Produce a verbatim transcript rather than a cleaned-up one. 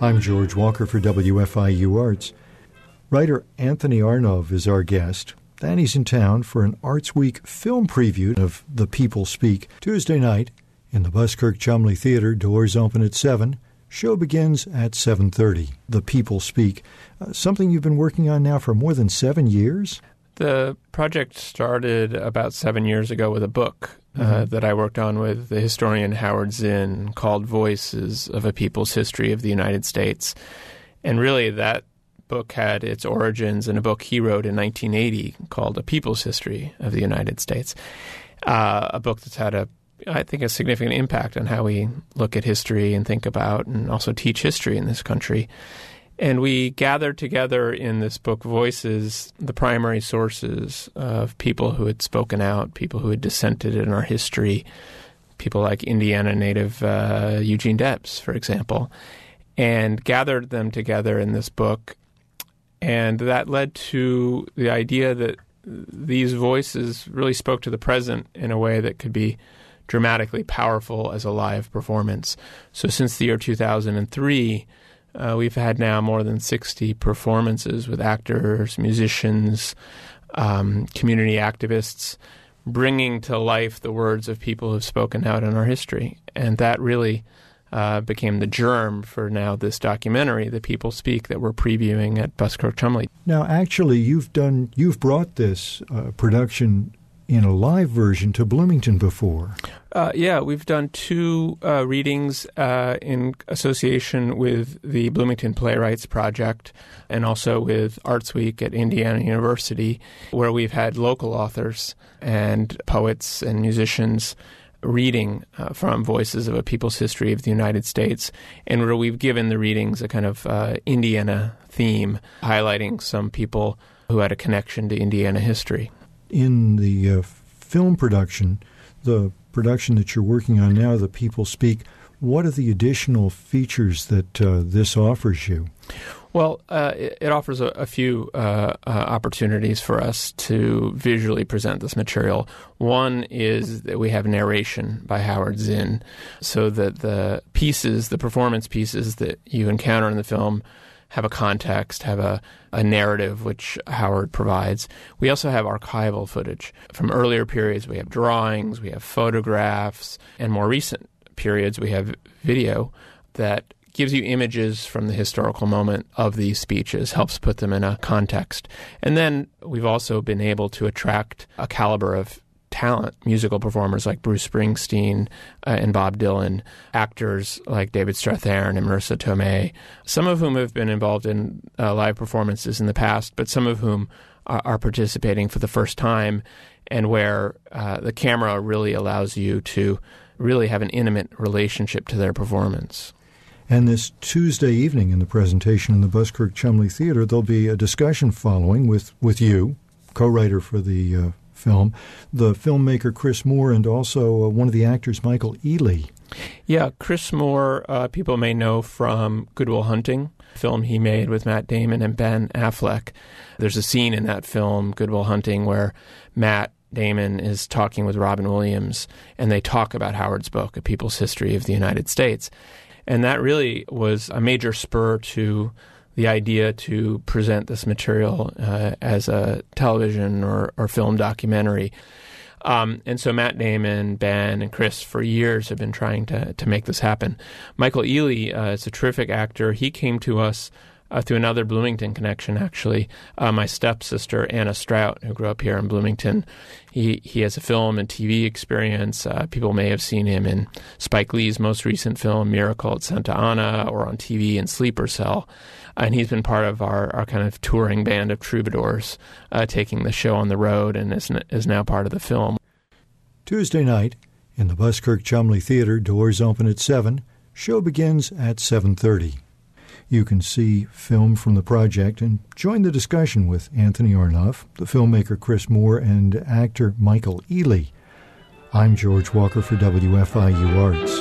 I'm George Walker for W F I U Arts. Writer Anthony Arnove is our guest. Danny's in town for an Arts Week film preview of The People Speak. Tuesday night in the Buskirk Chumley Theater, doors open at seven. Show begins at seven thirty. The People Speak. Uh, something you've been working on now for more than seven years? The project started about seven years ago with a book uh, mm-hmm. that I worked on with the historian Howard Zinn called Voices of a People's History of the United States. And really that book had its origins in a book he wrote in nineteen eighty called A People's History of the United States, uh, a book that's had, a, I think, a significant impact on how we look at history and think about and also teach history in this country. And we gathered together in this book, Voices, the primary sources of people who had spoken out, people who had dissented in our history, people like Indiana native uh, Eugene Debs, for example, and gathered them together in this book. And that led to the idea that these voices really spoke to the present in a way that could be dramatically powerful as a live performance. So since the year two thousand three, Uh, we've had now more than sixty performances with actors, musicians, um, community activists, bringing to life the words of people who've spoken out in our history. And that really uh, became the germ for now this documentary, The People Speak, that we're previewing at Buskirk Chumley. Now, actually, you've done, you've brought this uh, production in a live version to Bloomington before. Uh, yeah, we've done two uh, readings uh, in association with the Bloomington Playwrights Project and also with Arts Week at Indiana University, where we've had local authors and poets and musicians reading uh, from Voices of a People's History of the United States, and where we've given the readings a kind of uh, Indiana theme, highlighting some people who had a connection to Indiana history. In the uh, film production, the production that you're working on now, The People Speak, what are the additional features that uh, this offers you? Well, uh, it, it offers a, a few uh, uh, opportunities for us to visually present this material. One is that we have narration by Howard Zinn, so that the pieces, the performance pieces that you encounter in the film have a context, have a, a narrative which Howard provides. We also have archival footage from earlier periods. We have drawings, we have photographs, and more recent periods we have video that gives you images from the historical moment of these speeches, helps put them in a context. And then we've also been able to attract a caliber of talent, musical performers like Bruce Springsteen uh, and Bob Dylan, actors like David Strathairn and Marissa Tomei, some of whom have been involved in uh, live performances in the past, but some of whom are, are participating for the first time, and where uh, the camera really allows you to really have an intimate relationship to their performance. And this Tuesday evening in the presentation in the Buskirk Chumley Theater, there'll be a discussion following with, with you, co-writer for the uh, film, the filmmaker Chris Moore, and also uh, one of the actors, Michael Ealy. Yeah, Chris Moore, uh, people may know from Good Will Hunting, a film he made with Matt Damon and Ben Affleck. There's a scene in that film, Good Will Hunting, where Matt Damon is talking with Robin Williams, and they talk about Howard's book, A People's History of the United States. And that really was a major spur to the idea to present this material uh, as a television or, or film documentary. Um, and so Matt Damon, Ben, and Chris for years have been trying to, to make this happen. Michael Ealy uh, is a terrific actor. He came to us uh, through another Bloomington connection, actually. Uh, my stepsister, Anna Strout, who grew up here in Bloomington, he, he has a film and T V experience. Uh, people may have seen him in Spike Lee's most recent film, Miracle at Santa Ana, or on T V in Sleeper Cell. And he's been part of our, our kind of touring band of troubadours, uh, taking the show on the road, and is, is now part of the film. Tuesday night in the Buskirk Chumley Theater, doors open at seven. Show begins at seven thirty. You can see film from the project and join the discussion with Anthony Arnove, the filmmaker Chris Moore, and actor Michael Ealy. I'm George Walker for W F I U Arts.